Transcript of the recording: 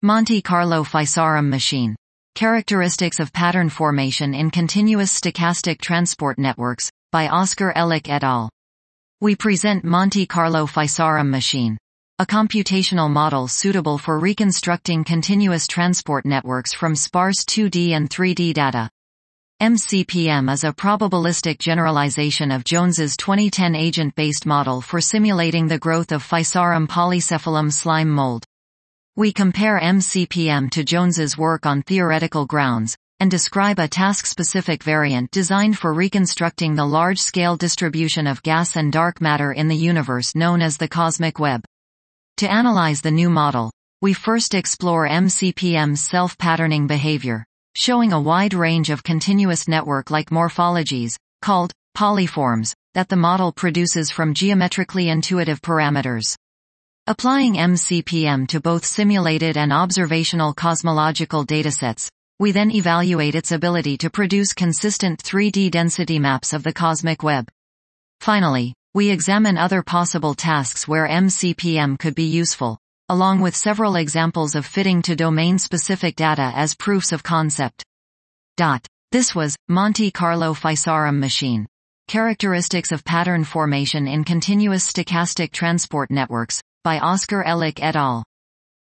Monte Carlo Fisarum machine. Characteristics of pattern formation in continuous stochastic transport networks, by Oscar Elek et al. We present Monte Carlo Fisarum machine, a computational model suitable for reconstructing continuous transport networks from sparse 2D and 3D data. MCPM is a probabilistic generalization of Jones's 2010 agent-based model for simulating the growth of Fisarum polycephalum slime mold. We compare MCPM to Jones's work on theoretical grounds, and describe a task-specific variant designed for reconstructing the large-scale distribution of gas and dark matter in the universe known as the cosmic web. To analyze the new model, we first explore MCPM's self-patterning behavior, showing a wide range of continuous network-like morphologies, called polyforms, that the model produces from geometrically intuitive parameters. Applying MCPM to both simulated and observational cosmological datasets, we then evaluate its ability to produce consistent 3D density maps of the cosmic web. Finally, we examine other possible tasks where MCPM could be useful, along with several examples of fitting to domain-specific data as proofs of concept. This was Monte Carlo Fisarum machine. Characteristics of pattern formation in continuous stochastic transport networks, by Oscar Elek et al.